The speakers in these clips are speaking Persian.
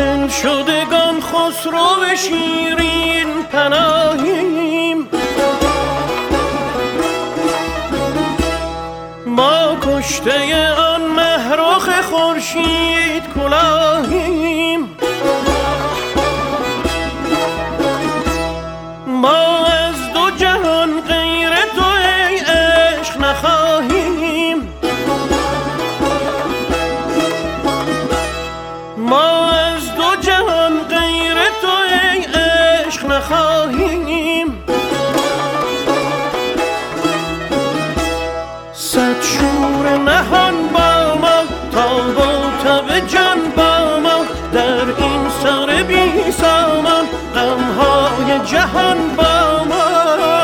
دل شدگان خسرو شیرین پناهیم، ما کشته آن مهرخ خورشید کلاهیم. ما از دو جهان غیر تو ای عشق نخواهیم، ما از دو جهان غیر تو ای عشق نخواهیم. صد شور نهان با ما، تاب و تب جان با ما، در این سر بی سامان غمهای جهان با ما.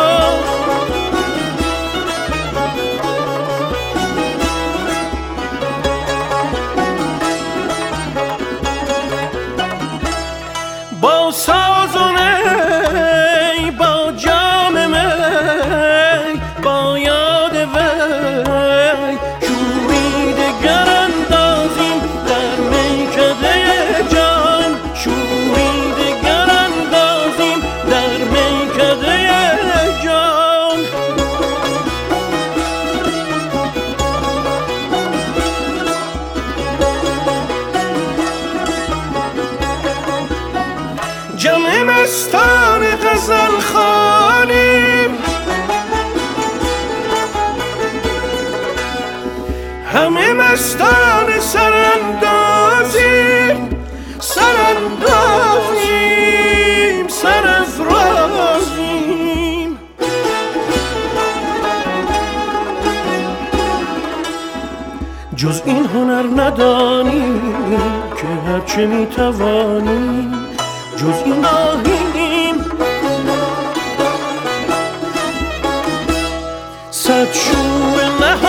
با ساز و نی، با جام می، با یاد وی شوری دگر اندازیم در میکده جان، شوری دگر اندازیم در میکده جان. جمع مستان غزل خوانیم، همه مستان سراندازیم، سراندازیم، سرافرازیم. جز این هنر ندانیم که هرچه میتوانیم، جز این آهیم. صد شور نهان